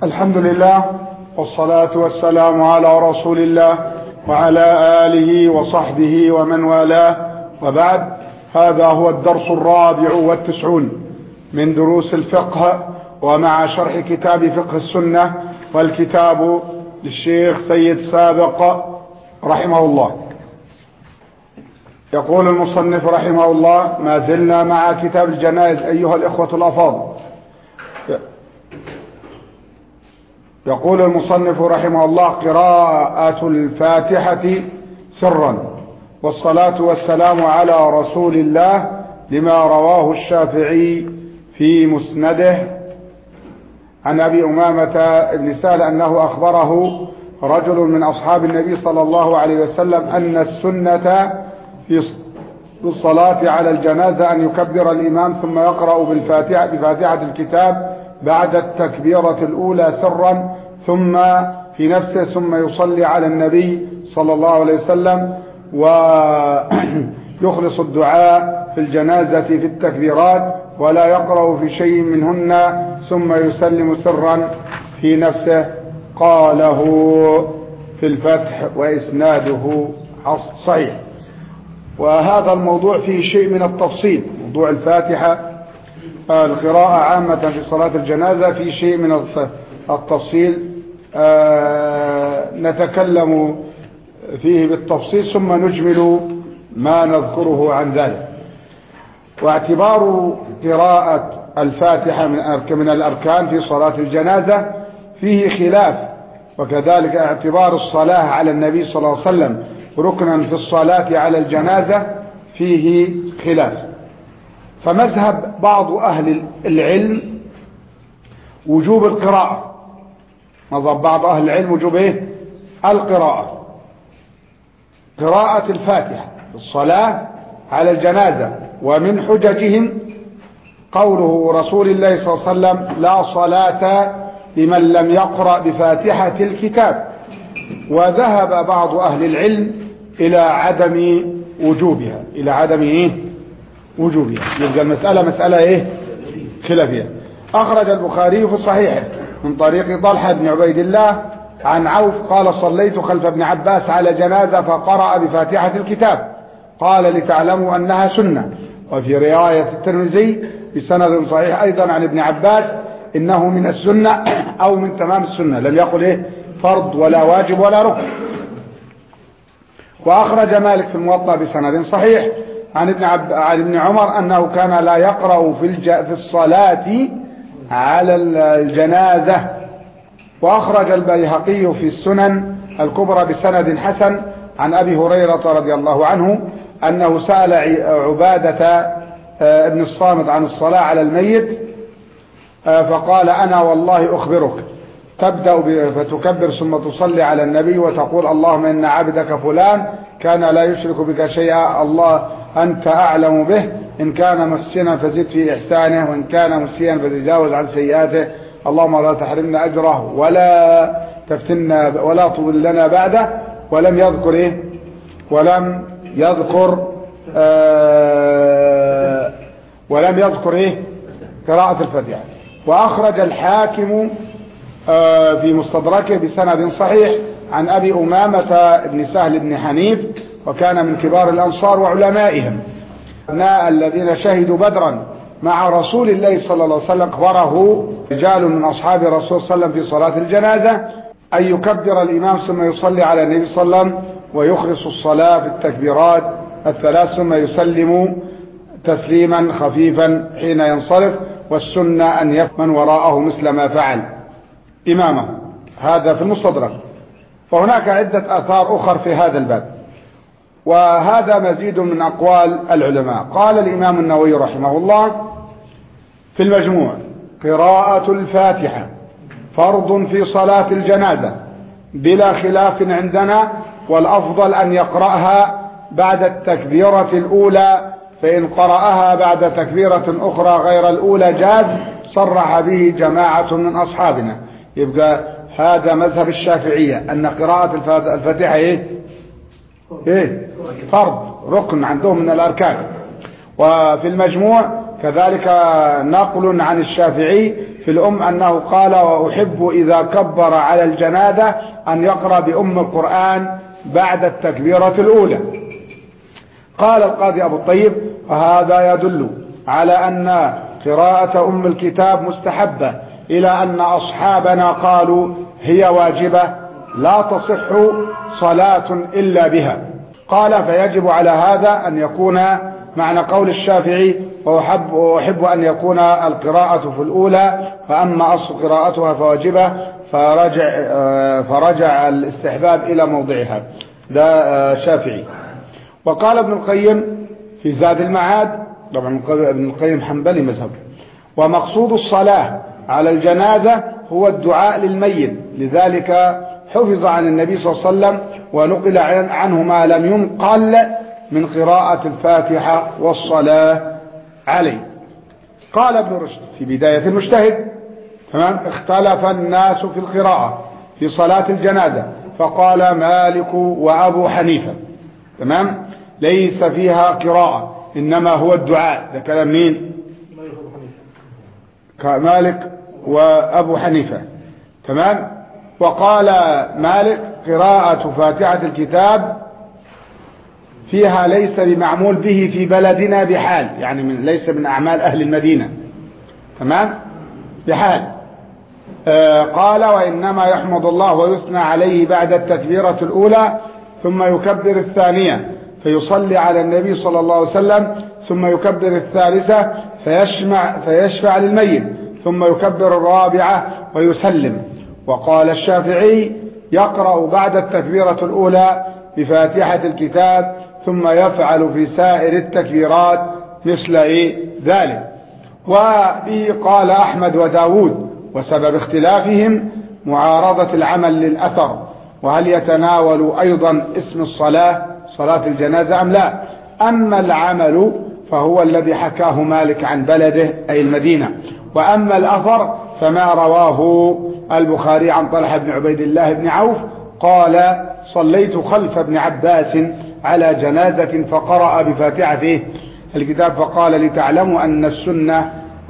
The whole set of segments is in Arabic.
الحمد لله والصلاة والسلام على رسول الله وعلى آله وصحبه ومن والاه، وبعد. هذا هو الدرس 94 من دروس الفقه، ومع شرح كتاب فقه السنة، والكتاب للشيخ سيد سابق رحمه الله. يقول المصنف رحمه الله: ما زلنا مع كتاب الجنائز أيها الإخوة الأفاضل. يقول المصنف رحمه الله: قراءة الفاتحة سرا، والصلاة والسلام على رسول الله، لما رواه الشافعي في مسنده عن أبي أمامة بن سهل أنه أخبره رجل من أصحاب النبي صلى الله عليه وسلم أن السنة في الصلاة على الجنازة أن يكبر الإمام ثم يقرأ بفاتحة الكتاب بعد التكبيرة الأولى سرا، ثم في نفسه، ثم يصلي على النبي صلى الله عليه وسلم ويخلص الدعاء في الجنازة في التكبيرات، ولا يقرأ في شيء منهن، ثم يسلم سرا في نفسه. قاله في الفتح وإسناده صحيح. وهذا الموضوع فيه شيء من التفصيل. موضوع الفاتحة القراءة عامة في صلاة الجنازة فيه شيء من التفصيل، نتكلم فيه بالتفصيل ثم نجمل ما نذكره عن ذلك. واعتبار قراءة الفاتحة من الأركان في صلاة الجنازة فيه خلاف، وكذلك اعتبار الصلاة على النبي صلى الله عليه وسلم ركنا في الصلاة على الجنازة فيه خلاف. فمذهب بعض أهل العلم وجوب القراءة. مذهب بعض أهل العلم وجوب القراءة، قراءة الفاتحة في الصلاة على الجنازة. ومن حججهم قوله رسول الله صلى الله عليه وسلم: لا صلاة لمن لم يقرأ بفاتحة الكتاب. وذهب بعض أهل العلم إلى عدم وجوبها، إلى عدم وجوبها. يبقى المسألة مسألة خلافية. أخرج البخاري في صحيحه من طريق طلحة بن عبيد الله عن عوف قال: صليت خلف ابن عباس على جنازة فقرأ بفاتحة الكتاب، قال: لتعلموا أنها سنة. وفي رواية الترمذي بسند صحيح أيضا عن ابن عباس: إنه من السنة أو من تمام السنة. لم يقل فرض ولا واجب ولا ركن. وأخرج مالك في الموطأ بسند صحيح عن ابن عمر أنه كان لا يقرأ في الصلاة على الجنازة. وأخرج البيهقي في السنن الكبرى بسند حسن عن أبي هريرة رضي الله عنه أنه سأل عبادة ابن الصامت عن الصلاة على الميت، فقال: أنا والله أخبرك، تبدأ فتكبر ثم تصلي على النبي وتقول: اللهم إن عبدك فلان كان لا يشرك بك شيئا، الله أنت أعلم به، إن كان محسنا فزد في إحسانه، وإن كان مسيئا فتجاوز عن سيئاته، اللهم لا تحرمنا أجره ولا تفتنا ولا تضلنا بعده. ولم يذكر ولم يذكر قراءة الفاتحة. وأخرج الحاكم في مستدركه بسند صحيح عن أبي أمامة بن سهل بن حنيف، وكان من كبار الأنصار وعلمائهم الذين شهدوا بدرا مع رسول الله صلى الله عليه وسلم. أخبره رجال من أصحاب الرسول صلى الله عليه وسلم في صلاة الجنازة أن يكبر الإمام ثم يصلي على النبي صلى الله عليه وسلم ويخلص الصلاة في التكبيرات الثلاث، ثم يسلم تسليما خفيفا حين ينصرف، والسنة أن يفهم من وراءه مثل ما فعل إمامه. هذا في المستدرك. فهناك عدة آثار أخرى في هذا الباب، وهذا مزيد من أقوال العلماء. قال الإمام النووي رحمه الله في المجموع: قراءة الفاتحة فرض في صلاة الجنازة بلا خلاف عندنا، والأفضل أن يقرأها بعد التكبيرة الأولى، فإن قرأها بعد تكبيرة أخرى غير الأولى جاز، صرح به جماعة من أصحابنا. يبقى هذا مذهب الشافعية أن قراءة الفاتحة فرض، ركن عندهم من الأركان. وفي المجموع كذلك نقل عن الشافعي في الأم أنه قال: وأحب إذا كبر على الجنازة أن يقرأ بأم القرآن بعد التكبيرة الأولى. قال القاضي أبو الطيب: وهذا يدل على أن قراءة أم الكتاب مستحبة، إلى أن أصحابنا قالوا هي واجبة لا تصح صلاة إلا بها. قال: فيجب على هذا أن يكون معنى قول الشافعي: وأحب أن يكون القراءة في الأولى، فأما أصل قراءتها فواجبة، فرجع الاستحباب إلى موضعها. ده شافعي. وقال ابن القيم في زاد المعاد، طبعا ابن القيم حنبلي مذهب: ومقصود الصلاة على الجنازة هو الدعاء للميت، لذلك حفظ عن النبي صلى الله عليه وسلم ونقل عنه ما لم ينقل من قراءة الفاتحة والصلاة عليه. قال ابن رشد في بداية المجتهد: تمام، اختلف الناس في القراءة في صلاة الجنازة، فقال مالك وأبو حنيفة تمام ليس فيها قراءة إنما هو الدعاء. ده كلام مين؟ مالك وأبو حنيفة. تمام. وقال مالك: قراءة فاتحة الكتاب فيها ليس بمعمول به في بلدنا بحال، يعني ليس من أعمال أهل المدينة. تمام، بحال. قال: وإنما يحمد الله ويثنى عليه بعد التكبيرة الأولى، ثم يكبر الثانية فيصلي على النبي صلى الله عليه وسلم، ثم يكبر الثالثة فيشفع للميت، ثم يكبر الرابعة ويسلم. وقال الشافعي: يقرأ بعد التكبيرة الأولى بفاتحة الكتاب، ثم يفعل في سائر التكبيرات مثل ذلك. وبه قال أحمد وداود. وسبب اختلافهم معارضة العمل للأثر، وهل يتناول أيضا اسم الصلاة صلاة الجنازة أم لا. أما العمل فهو الذي حكاه مالك عن بلده أي المدينة، وأما الأثر فما رواه البخاري عن طلحة بن عبيد الله بن عوف قال: صليت خلف ابن عباس على جنازة فقرأ بفاتحته الكتاب، فقال: لتعلموا أن السنة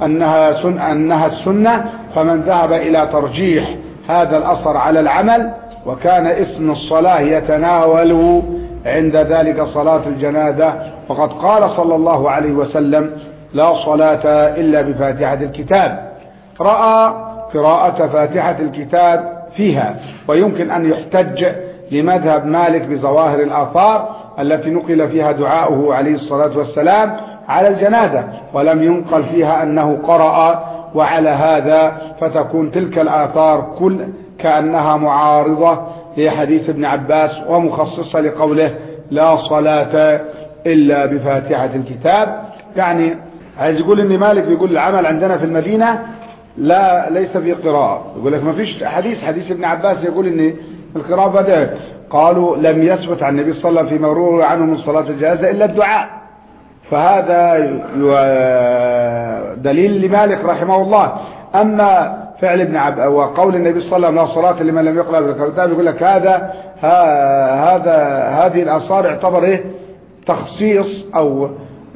أنها السنة، فمن ذهب إلى ترجيح هذا الأثر على العمل، وكان اسم الصلاة يتناول عند ذلك صلاة الجنازة، وقد قال صلى الله عليه وسلم: لا صلاة إلا بفاتحة الكتاب. رأى قراءة فاتحة الكتاب فيها، ويمكن أن يحتج لمذهب مالك بظواهر الآثار التي نقل فيها دعاؤه عليه الصلاة والسلام على الجنازة، ولم ينقل فيها أنه قرأ، وعلى هذا فتكون تلك الآثار كأنها معارضة لحديث ابن عباس ومخصصة لقوله: لا صلاة إلا بفاتحة الكتاب. يعني عايز يقول إن مالك بيقول العمل عندنا في المدينة ليس في قراءة. يقول لك ما فيش حديث ابن عباس يقول إن القراءة بدأت. قالوا: لم يثبت عن النبي صلى الله عليه وسلم في مروره عنه من صلاة الجنازة إلا الدعاء. فهذا دليل لمالك رحمه الله. أما فعل ابن عباس وقول النبي صلى الله عليه وسلم: لا صلاة لمن لم يقرأ بالكتاب، يقول لك هذه الآثار يعتبر تخصيص أو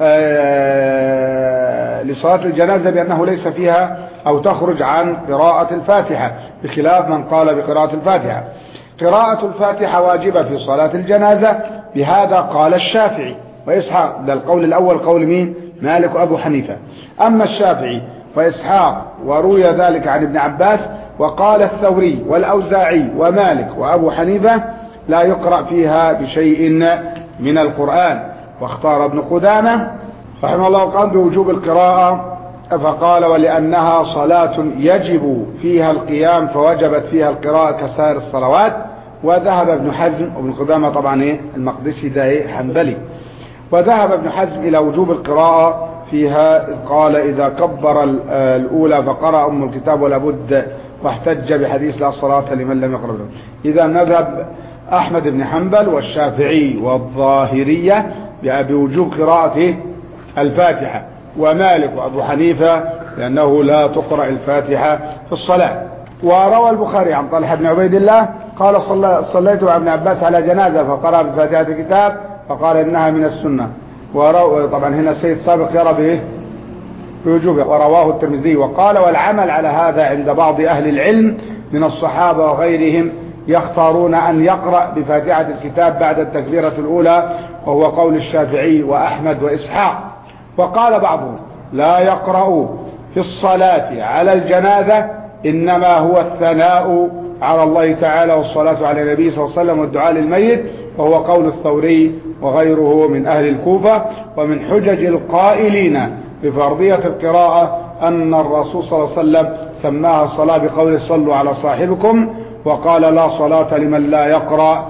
لصلاة الجنازة بأنه ليس فيها أو تخرج عن قراءة الفاتحة، بخلاف من قال بقراءة الفاتحة. قراءة الفاتحة واجبة في صلاة الجنازة، بهذا قال الشافعي وإسحاق. ده القول الأول قول مين؟ مالك وأبو حنيفة. أما الشافعي وإسحاق وروي ذلك عن ابن عباس، وقال الثوري والأوزاعي ومالك وأبو حنيفة: لا يقرأ فيها بشيء من القرآن. واختار ابن قدامة رحمه الله قال بوجوب القراءة، فقال: ولأنها صلاة يجب فيها القيام فوجبت فيها القراءة كسائر الصلوات. وذهب ابن حزم، وابن قدامة طبعا المقدسي ده حنبلي، وذهب ابن حزم إلى وجوب القراءة فيها، قال: إذا كبر الأولى فقرأ أم الكتاب ولا بد، واحتج بحديث: لا صلاة لمن لم يقرأ. إذا مذهب أحمد بن حنبل والشافعي والظاهرية بوجوب قراءة الفاتحة، ومالك وأبو حنيفة لأنه لا تقرأ الفاتحة في الصلاة. وروى البخاري عن طلحة بن عبيد الله قال: صليت مع ابن عباس على جنازة فقرأ بفاتحة الكتاب، فقال: إنها من السنة. طبعا هنا السيد سابق يرى به بوجوبه، ورواه الترمذي. وقال: والعمل على هذا عند بعض أهل العلم من الصحابة وغيرهم يختارون أن يقرأ بفاتحة الكتاب بعد التكبيرة الأولى، وهو قول الشافعي وأحمد وإسحاق. وقال بعضهم: لا يقرأ في الصلاة على الجنازة، إنما هو الثناء على الله تعالى والصلاة على النبي صلى الله عليه وسلم والدعاء للميت، وهو قول الثوري وغيره من أهل الكوفة. ومن حجج القائلين بفرضية القراءة أن الرسول صلى الله عليه وسلم سماها الصلاة بقول: صلوا على صاحبكم، وقال: لا صلاة لمن لا يقرأ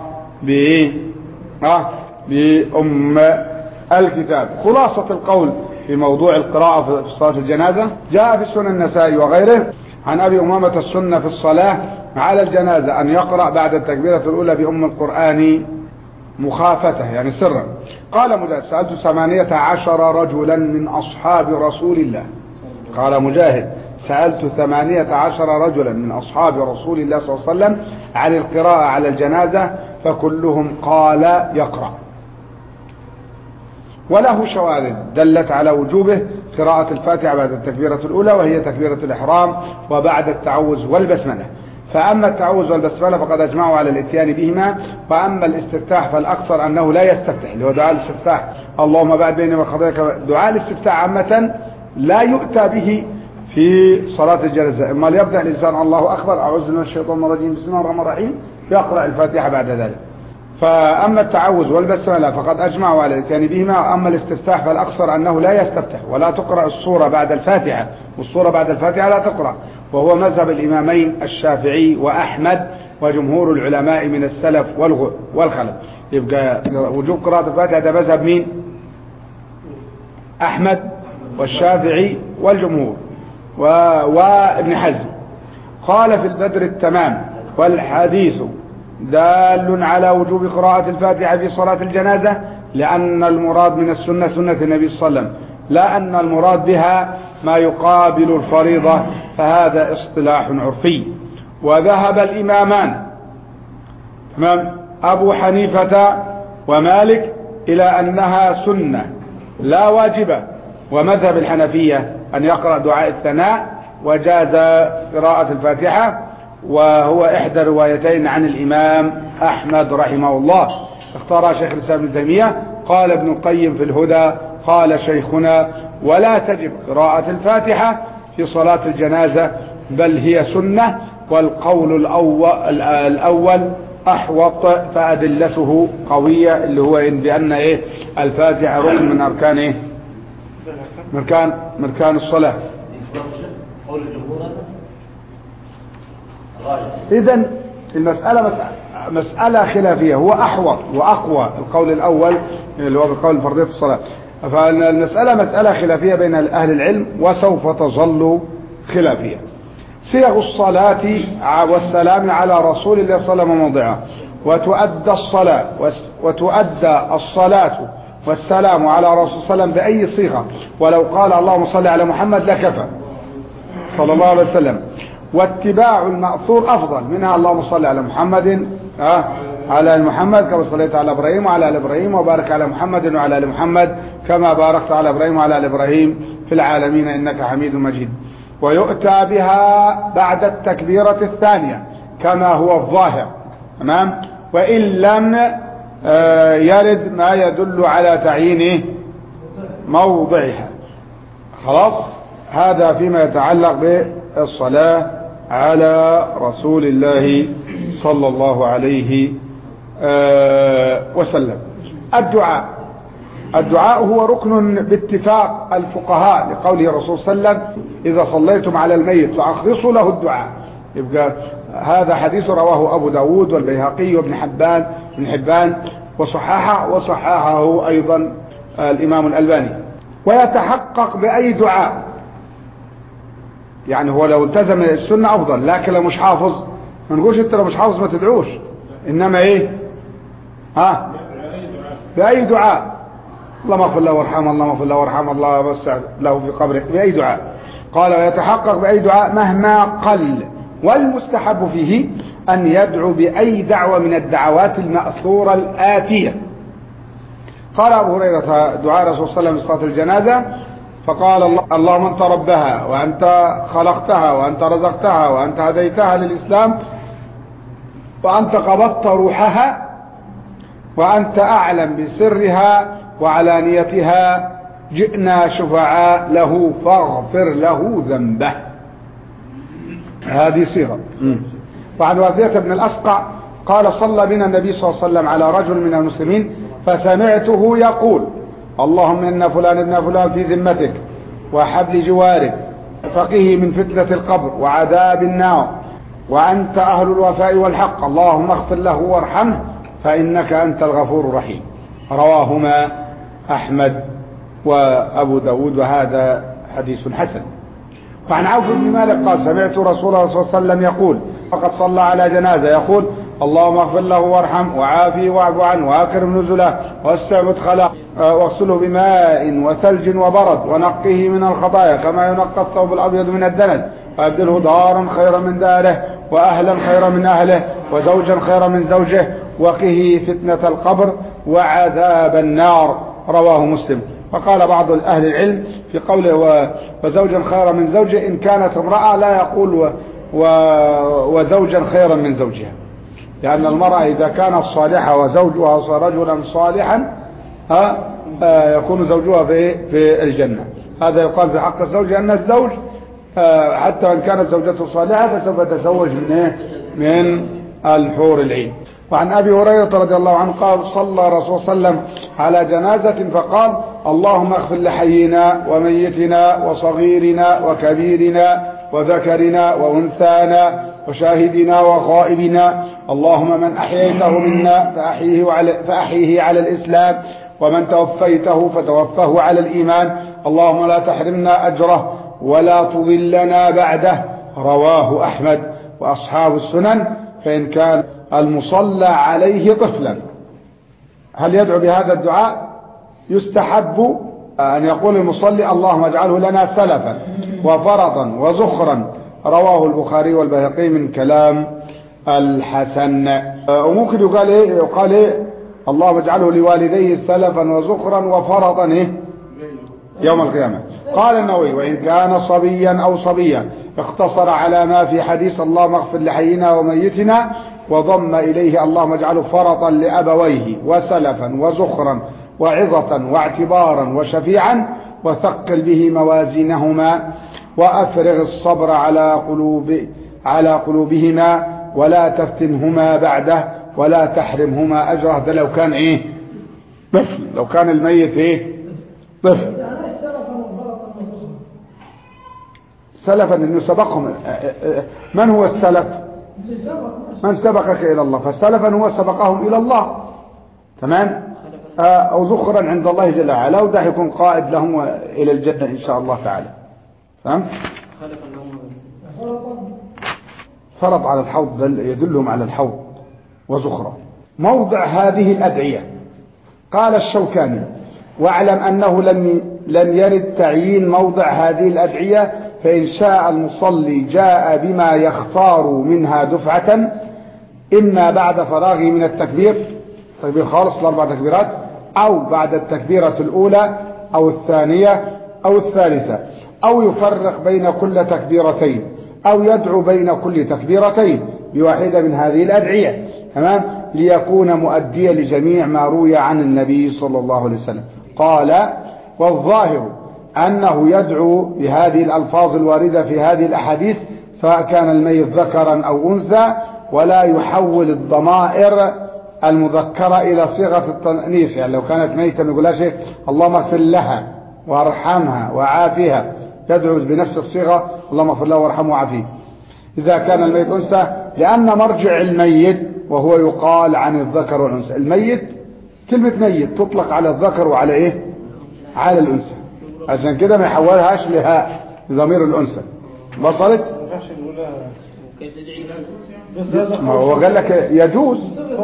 بأم الكتاب. خلاصة القول في موضوع القراءة في صلاة الجنازة: جاء في سنن النسائي وغيره عن أبي أمامة السنة في الصلاة على الجنازة أن يقرأ بعد التكبيرة الأولى بأم القرآن مخافته، يعني سرا. قال مجاهد: سألت 18 رجلا من أصحاب رسول الله. قال مجاهد: سألت 18 رجلا من أصحاب رسول الله صلى الله عليه وسلم عن القراءة على الجنازة، فكلهم قال يقرأ. وله شواهد دلت على وجوبه قراءة الفاتحة بعد التكبيرة الأولى، وهي تكبيرة الإحرام وبعد التعوذ والبسملة. فأما التعوذ والبسملة فقد أجمعوا على الاتيان بهما. وأما الاستفتاح فالأكثر أنه لا يستفتح، اللي هو دعاء الاستفتاح: اللهم باعد بيني وخطاياك. دعاء الاستفتاح عامة لا يؤتى به في صلاة الجنازة، إما ليبدأ الإنسان الله أكبر، أعوذ من الشيطان الرجيم، بسم الله الرحمن الرحيم، يقرأ الفاتحة بعد ذلك. فأما التعوذ والبسملة فقد أجمعوا على الاتيان بهما. أما الاستفتاح فالأكثر أنه لا يستفتح، ولا تقرأ السورة بعد الفاتحة، والسورة بعد الفاتحة لا تقرأ، وهو مذهب الإمامين الشافعي وأحمد وجمهور العلماء من السلف والخلف. يبقى وجوب قراءة الفاتحة ده مذهب مين؟ أحمد والشافعي والجمهور وابن حزم. قال في البدر التمام: والحديث دال على وجوب قراءة الفاتحة في صلاة الجنازة، لأن المراد من السنة سنة النبي صلى الله عليه وسلم، لا أن المراد بها ما يقابل الفريضة، فهذا اصطلاح عرفي. وذهب الإمامان أبو حنيفة ومالك إلى أنها سنة لا واجبة، ومذهب الحنفية أن يقرأ دعاء الثناء، وجاز قراءة الفاتحة، وهو إحدى روايتين عن الإمام أحمد رحمه الله، اختار شيخ الإسلام ابن تيمية. قال ابن القيم في الهدى: قال شيخنا: ولا تجب قراءة الفاتحة في صلاة الجنازة، بل هي سنة، والقول الأول أحوط، فأدلته قوية، اللي هو بأن الفاتحة ركن من أركان مركان الصلاة. إذن المسألة مسألة خلافية، هو أحوط وأقوى القول الأول اللي هو بقول فرضية الصلاة. فالمسألة مسألة خلافية بين أهل العلم، وسوف تظل خلافية. صيغ الصلاة والسلام على رسول الله صلى الله عليه وسلم موضعها، وتؤدى الصلاة والسلام على رسول الله صلى الله عليه وسلم بأي صيغة، ولو قال اللهم صل على محمد لكفى صلى الله عليه وسلم. واتباع المأثور أفضل منها اللهم صل على محمد على محمد كما صليت على إبراهيم وعلى آل إبراهيم، وبارك على محمد وعلى آل محمد كما باركت على إبراهيم وعلى آل إبراهيم في العالمين إنك حميد مجيد. ويؤتى بها بعد التكبيرة الثانية كما هو الظاهر، تمام، وإن لم يرد ما يدل على تعيين موضعها. خلاص، هذا فيما يتعلق بالصلاة على رسول الله صلى الله عليه وسلم. الدعاء هو ركن باتفاق الفقهاء، لقوله الرسول صلى الله عليه وسلم: إذا صليتم على الميت فأخلصوا له الدعاء. يبقى هذا حديث رواه أبو داود والبيهقي وابن حبان وصححه أيضا الإمام الألباني. ويتحقق بأي دعاء، يعني هو لو التزم السنة أفضل، لكن لو مش حافظ ما نقولش انت لو مش حافظ ما تدعوش، إنما بأي دعاء: اللهم اغفر له وارحمه، اللهم اغفر له وارحمه، الله وسع له في قبره، بأي دعاء. قال: ويتحقق بأي دعاء مهما قل، والمستحب فيه أن يدعو بأي دعوة من الدعوات المأثورة الآتية. قال أبو هريرة: دعاء رسول الله صلى الله عليه وسلم في صلاة الجنازة: فقال اللهم أنت ربها وأنت خلقتها وأنت رزقتها وأنت هديتها للإسلام وأنت قبضت روحها وأنت أعلم بسرها وعلانيتها، جئنا شفعاء له فاغفر له ذنبه. هذه صيغة. وعن واثية بن الأسقع قال صلى بنا النبي صلى الله عليه وسلم على رجل من المسلمين فسمعته يقول اللهم إن فلان ابن فلان في ذمتك وحبل جوارك، فقه من فتنة القبر وعذاب النار، وأنت أهل الوفاء والحق، اللهم اغفر له وارحمه فإنك أنت الغفور الرحيم. رواهما أحمد وأبو داود وهذا حديث حسن. وعن عوف بن مالك قال سمعت رسول الله صلى الله عليه وسلم يقول فقد صلى على جنازة يقول اللهم اغفر له وارحمه وعافيه واعف عنه واكرم نزله واسع مدخله واغسله بماء وثلج وبرد ونقه من الخطايا كما ينقى الثوب الأبيض من الدنس، وأبدله دارا خيرا من داره وأهلا خيرا من أهله وزوجا خيرا من زوجه وقه فتنة القبر وعذاب النار. رواه مسلم. فقال بعض أهل العلم في قوله وزوجا خيرا من زوجه إن كانت امرأة لا يقول وزوجا خيرا من زوجها، لأن المرأة إذا كانت صالحة وزوجها رجلا صالحا يكون زوجها في الجنة. هذا يقال في حق الزوج أن الزوج حتى وإن كانت زوجته صالحة فسوف يتزوج من الحور العين. وعن أبي هريرة رضي الله عنه قال صلى رسول صلى الله عليه وسلم على جنازة فقال اللهم اغفر لحينا وميتنا وصغيرنا وكبيرنا وذكرنا وأنثانا وشاهدنا وغائبنا، اللهم من أحييته منا فأحيه على الإسلام ومن توفيته فتوفه على الإيمان، اللهم لا تحرمنا أجره ولا تضلنا بعده. رواه أحمد وأصحاب السنن. فإن كان المصلى عليه طفلا هل يدعو بهذا الدعاء؟ يستحب أن يقول المصلي اللهم اجعله لنا سلفا وفرطا وزخرا. رواه البخاري والبيهقي من كلام الحسن. وممكن يقال إيه اللهم اجعله لوالديه سلفا وزخرا وفرطا يوم القيامة. قال النووي وإن كان صبيا أو صبيا اقتصر على ما في حديث اللهم اغفر لحينا وميتنا وضم إليه اللهم اجعله فرطا لأبويه وسلفا وزخرا وعظة واعتبارا وشفيعا وثقل به موازينهما وأفرغ الصبر على قلوبهما ولا تفتنهما بعده ولا تحرمهما أجره. ده لو كان طفل، لو كان الميت طفل. سلفا انه سبقهم. من هو السلف؟ من سبقك الى الله، فالسلفا هو سبقهم الى الله. تمام. او ذخرا عند الله جل وعلا، وده يكون قائد لهم الى الجنة ان شاء الله تعالى. فهمت؟ فرط على الحوض يدلهم على الحوض وزخرا. موضع هذه الأدعية قال الشوكاني واعلم أنه لم يرد تعيين موضع هذه الأدعية، فإن شاء المصلي جاء بما يختار منها دفعة إما بعد فراغه من التكبير خالص الأربع تكبيرات، أو بعد التكبيرة الأولى أو الثانية أو الثالثة، أو يفرق بين كل تكبيرتين، أو يدعو بين كل تكبيرتين بواحدة من هذه الأدعية. تمام، ليكون مؤديا لجميع ما روي عن النبي صلى الله عليه وسلم. قال والظاهر أنه يدعو بهذه الألفاظ الواردة في هذه الأحاديث سواء كان الميت ذكرا أو أنثى، ولا يحول الضمائر المذكرة إلى صيغة التأنيث. يعني لو كانت ميتا يقول اللهم اغفر لها وارحمها وعافيها، تدعو بنفس الصيغة اللهم اغفر له وارحمه وعافيه. إذا كان الميت أنثى، لأن مرجع الميت وهو يقال عن الذكر والأنثى. الميت كلمة ميت تطلق على الذكر وعلى على الأنثى، عشان كده ما يحولهاش لهاء ضمير الأنثى. وصلت؟ ما هو قال لك يجوز.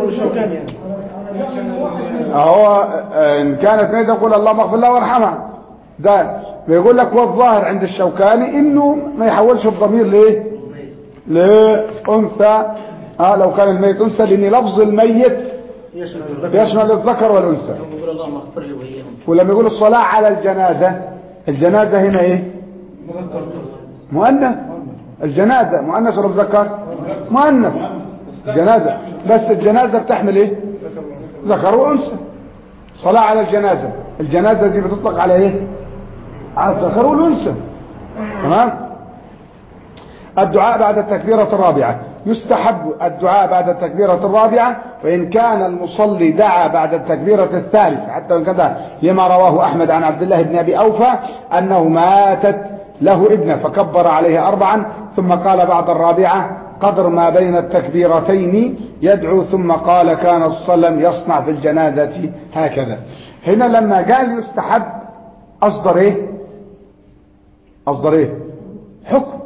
هو إن كانت ميتة يقول اللهم اغفر له وارحمها. ده بيقول لك والظاهر عند الشوكاني انه ما يحولش الضمير لأنثى. لو كان الميت أنثى، لأن لفظ الميت يشمل الذكر والأنثى. ولما يقول الصلاة على الجنازة الجنازة هنا ايه؟ مؤنث. الجنازة مؤنث ولا مذكر؟ مؤنث. جنازة، بس الجنازة بتحمل ايه؟ ذكر وانثى. صلاة على الجنازة، الجنازة دي بتطلق على ايه؟ على الذكر والانثى. تمام. الدعاء بعد التكبيرة الرابعة، يستحب الدعاء بعد التكبيرة الرابعة، وإن كان المصلي دعا بعد التكبيرة الثالثة، حتى وإن كان لما رواه أحمد عن عبد الله بن أبي أوفى أنه ماتت له ابنه فكبر عليه 4 ثم قال بعد الرابعة قدر ما بين التكبيرتين يدعو، ثم قال كان صلى الله عليه وسلم يصنع في الجنازة هكذا. هنا لما قال يستحب أصدر إيه؟ أصدر إيه؟ حكم.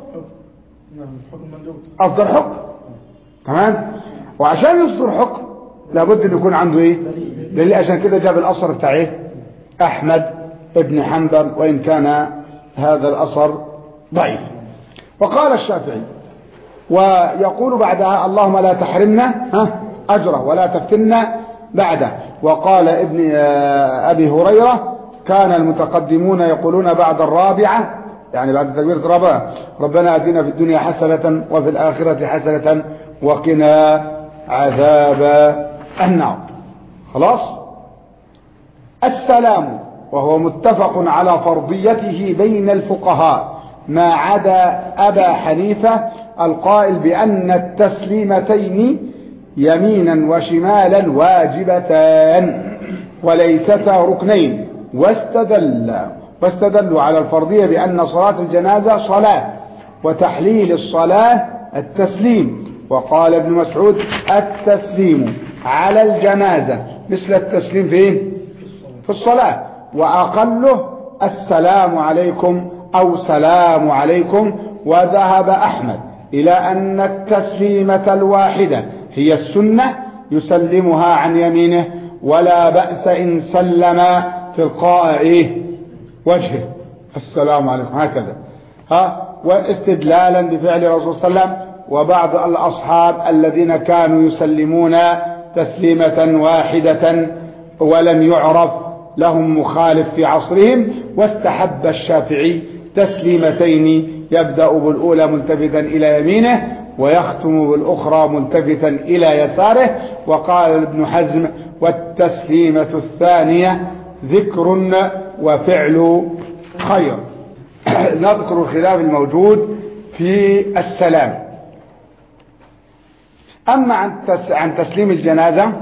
أصدر حكم. تمام. وعشان يصدر حكم لابد أن يكون عنده إيه؟ دليل. عشان كده جاب الأثر بتاع إيه؟ أحمد ابن حنبل، وإن كان هذا الأثر ضعيف. وقال الشافعي ويقول بعدها اللهم لا تحرمنا أجره ولا تفتنا بعده. وقال ابن أبي هريرة كان المتقدمون يقولون بعد الرابعة، يعني بعد التكبيرة الرابعة ربنا آتنا في الدنيا حسنة وفي الآخرة حسنة وقنا عذاب النار. خلاص. السلام وهو متفق على فرضيته بين الفقهاء ما عدا أبا حنيفة القائل بأن التسليمتين يمينا وشمالا واجبتان وليستا ركنين، واستدلوا على الفرضية بأن صلاة الجنازة صلاة وتحليل الصلاة التسليم. وقال ابن مسعود التسليم على الجنازة مثل التسليم في الصلاة، وأقله السلام عليكم أو سلام عليكم. وذهب أحمد إلى أن التسليمة الواحدة هي السنة يسلمها عن يمينه، ولا بأس إن سلم تلقاء وجهه السلام عليكم هكذا. واستدلالا بفعل الرسول صلى الله عليه وسلم وبعض الأصحاب الذين كانوا يسلمون تسليمة واحدة ولم يعرف لهم مخالف في عصرهم. واستحب الشافعي تسليمتين يبدأ بالأولى ملتفتا إلى يمينه ويختم بالأخرى ملتفتا إلى يساره. وقال ابن حزم والتسليمة الثانية ذكر وفعل خير. نذكر الخلاف الموجود في السلام. أما عن تسليم الجنازة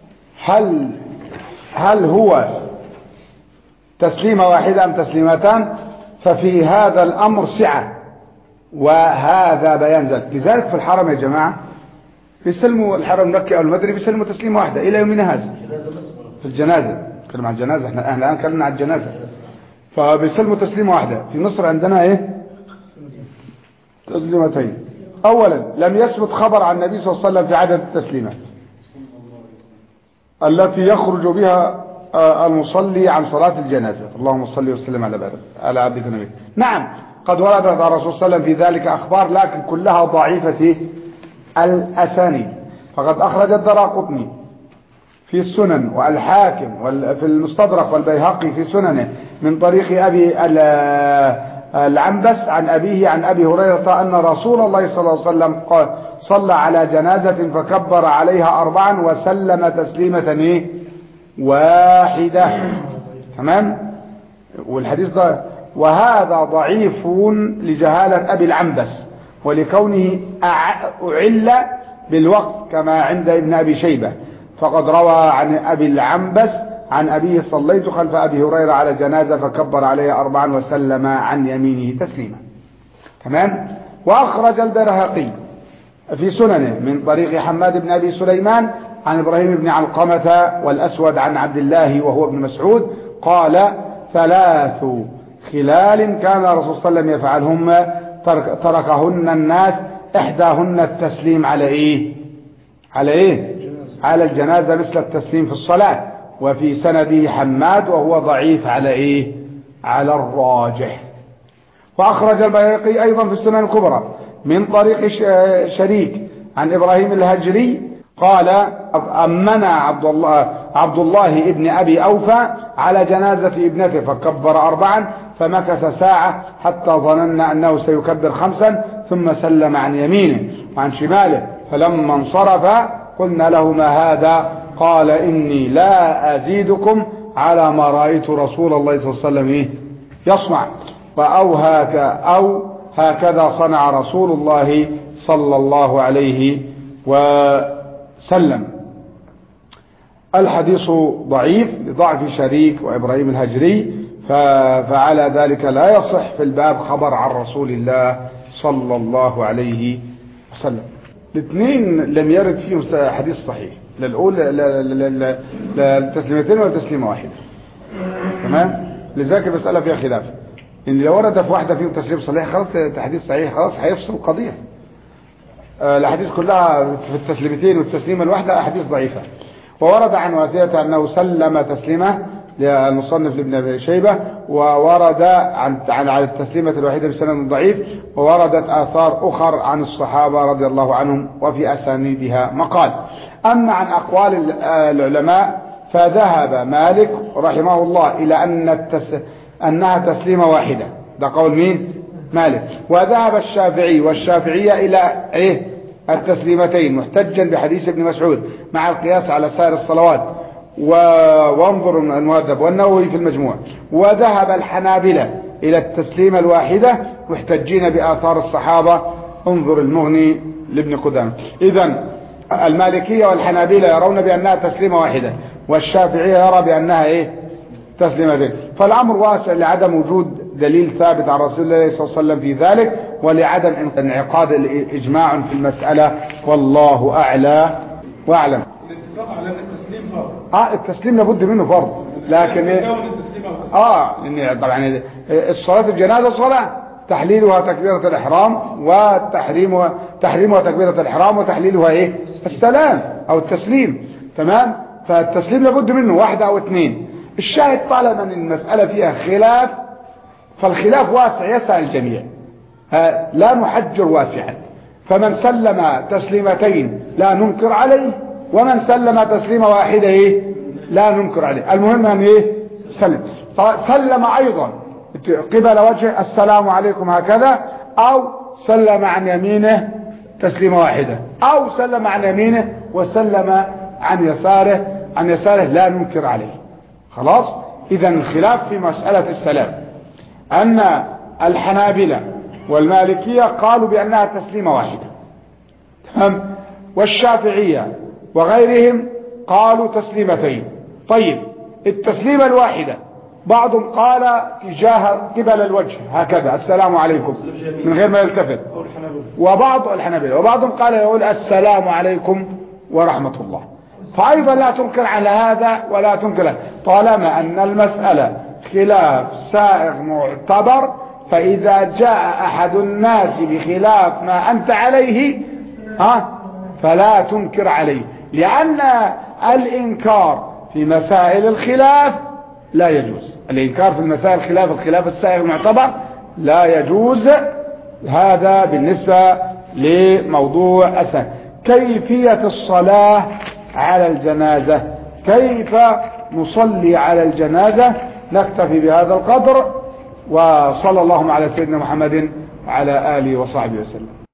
هل هو تسليمة واحدة أم تسليمتان؟ ففي هذا الأمر سعة، وهذا بيان ذلك. لذلك في الحرم يا جماعة بيسلموا الحرم المكي أو المدني بيسلموا تسليمة واحدة إلى يومنا هذا. في الجنازة نتكلم عن الجنازة، احنا الآن نتكلم عن الجنازة، فبيسلموا تسليمة واحدة. في مصر عندنا تسليمتين. أولا لم يثبت خبر عن النبي صلى الله عليه وسلم في عدد التسليمات التي يخرج بها المصلي عن صلاة الجنازة. اللهم صل وسلم على عبدك النبي. نعم قد وردت على الرسول صلى الله عليه وسلم في ذلك أخبار، لكن كلها ضعيفة الأسانيد. فقد أخرج الدراقطني في السنن والحاكم في المستدرك والبيهقي في سننه من طريق أبي العنبس عن أبيه عن أبي هريرة أن رسول الله صلى الله عليه وسلم قال صلى على جنازة فكبر عليها 4 وسلم تسليمة واحدة. تمام. والحديث ده وهذا ضعيف لجهالة أبي العنبس ولكونه أعل بالوقت كما عند ابن أبي شيبة. فقد روى عن أبي العنبس عن أبيه صليت خلف أبي هريرة على جنازة فكبر عليها 4 وسلم عن يمينه تسليما. تمام. وأخرج البيهقي في سننه من طريق حماد بن أبي سليمان عن إبراهيم بن علقمة والأسود عن عبد الله وهو ابن مسعود قال 3 خلال كان الرسول صلى الله عليه وسلم يفعلهم تركهن الناس، إحداهن التسليم على الجنازة مثل التسليم في الصلاة. وفي سنده حماد وهو ضعيف على الراجح. وأخرج البيهقي أيضا في السنن الكبرى من طريق شريك عن إبراهيم الهجري قال أمنا عبد الله ابن أبي أوفى على جنازة ابنته فكبر 4 فمكث ساعة حتى ظننا أنه سيكبر 5 ثم سلم عن يمينه وعن شماله. فلما انصرف قلنا له ما هذا؟ قال إني لا أزيدكم على ما رأيت رسول الله صلى الله عليه وسلم يصنع، أو هكذا صنع رسول الله صلى الله عليه وسلم. الحديث ضعيف لضعف شريك وإبراهيم الهجري، فعلى ذلك لا يصح في الباب خبر عن رسول الله صلى الله عليه وسلم. الاثنين لم يرد فيهم حديث صحيح، للتسليمتين والتسليمة واحدة. تمام؟ لذلك المسألة فيها خلاف، إن لو ورد في واحدة فيهم تسليم صحيح خلاص حديث صحيح خلاص هيفصل القضية. الأحاديث كلها في التسليمتين والتسليمة الواحدة أحاديث ضعيفة. وورد عن واثية أنه سلم تسليمة للمصنف لابن أبي شيبة، وورد عن التسليمة الوحيدة بسند ضعيف، ووردت آثار أخر عن الصحابة رضي الله عنهم وفي أسانيدها مقال. أما عن أقوال العلماء فذهب مالك رحمه الله إلى أنها تسليمة واحدة، ده قول مين؟ مالك. وذهب الشافعي والشافعية إلى التسليمتين محتجا بحديث ابن مسعود مع القياس على سائر الصلوات، وانظر المهذب والنووي في المجموع. وذهب الحنابلة إلى التسليمة الواحدة محتجين بآثار الصحابة، انظر المغني لابن قدامة. إذن المالكية والحنابلة يرون بأنها تسليمة واحدة، والشافعية يرى بأنها تسليمتين. فالأمر واسع لعدم وجود دليل ثابت عن رسول الله صلى الله عليه وسلم في ذلك، ولعدم انعقاد الإجماع في المسألة، والله أعلى وأعلم. الاتفاق على التسليم فرض. التسليم لابد منه فرض، لكن لأن طبعا الصلاة الجنازة صلاة تحليلها تكبيرة الإحرام، تحريمها تكبيرة الإحرام، وتحليلها السلام أو التسليم. تمام؟ فالتسليم لابد منه واحدة أو اثنين. الشاهد طالما ان المسألة فيها خلاف، فالخلاف واسع يسع الجميع، لا نحجر واسعا. فمن سلم تسليمتين لا ننكر عليه، ومن سلم تسليمة واحدة لا ننكر عليه. المهم ان سلم ايضا قبل وجه السلام عليكم هكذا، او سلم عن يمينه تسليمة واحدة، او سلم عن يمينه وسلم عن يساره لا ننكر عليه. خلاص. إذا الخلاف في مسألة السلام أن الحنابلة والمالكية قالوا بأنها تسليمة واحدة، تمام، والشافعية وغيرهم قالوا تسليمتين. طيب التسليمة الواحدة بعضهم قال تجاه قبل الوجه هكذا السلام عليكم من غير ما يلتفت، الحنابلة وبعضهم قال يقول السلام عليكم ورحمة الله. فأيضا لا تنكر على هذا ولا تنكر له، طالما أن المسألة خلاف سائغ معتبر. فإذا جاء أحد الناس بخلاف ما أنت عليه فلا تنكر عليه، لأن الإنكار في مسائل الخلاف لا يجوز. الإنكار في مسائل الخلاف السائغ المعتبر لا يجوز. هذا بالنسبة لموضوع كيفية الصلاة على الجنازة، كيف نصلي على الجنازة. نكتفي بهذا القدر، وصلى الله على سيدنا محمد وعلى آله وصحبه وسلم.